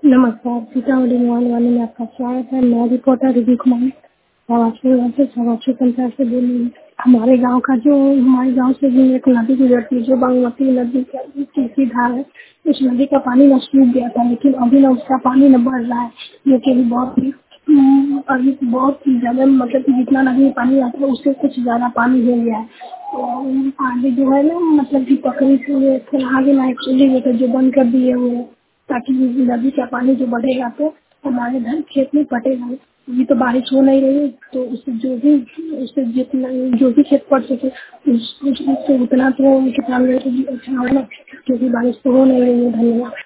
नमस्कार, सीतामढ़ी मोबाइल वाले में आपका स्वागत है। मैं रिपोर्टर रिद्धि कुमारी सवाक्षी पंचायत से बोल रही हूँ। हमारे गांव से भी एक नदी गुजरती है जो बागमती नदी का तीसरी धार है। उस नदी का पानी न सूख गया था, लेकिन अभी न उसका पानी न बढ़ रहा है, जो कि अभी बहुत ही ज्यादा, मतलब कि जितना नदी में पानी आता है उससे कुछ ज्यादा पानी हो गया है। तो आगे जो है ना, मतलब कि पकड़ी से फिर आगे ना एक्चुअली जो बंद कर दिए हुए हैं, ताकि नदी का पानी जो बढ़ेगा तो हमारे घर खेत में पटेगा। अभी तो बारिश हो नहीं रही है, तो उससे जितना जो भी खेत पड़ सके उससे उतना तो किसान लोगों को भी अच्छा होगा ना, क्योंकि बारिश तो हो नहीं रही है। धन्यवाद।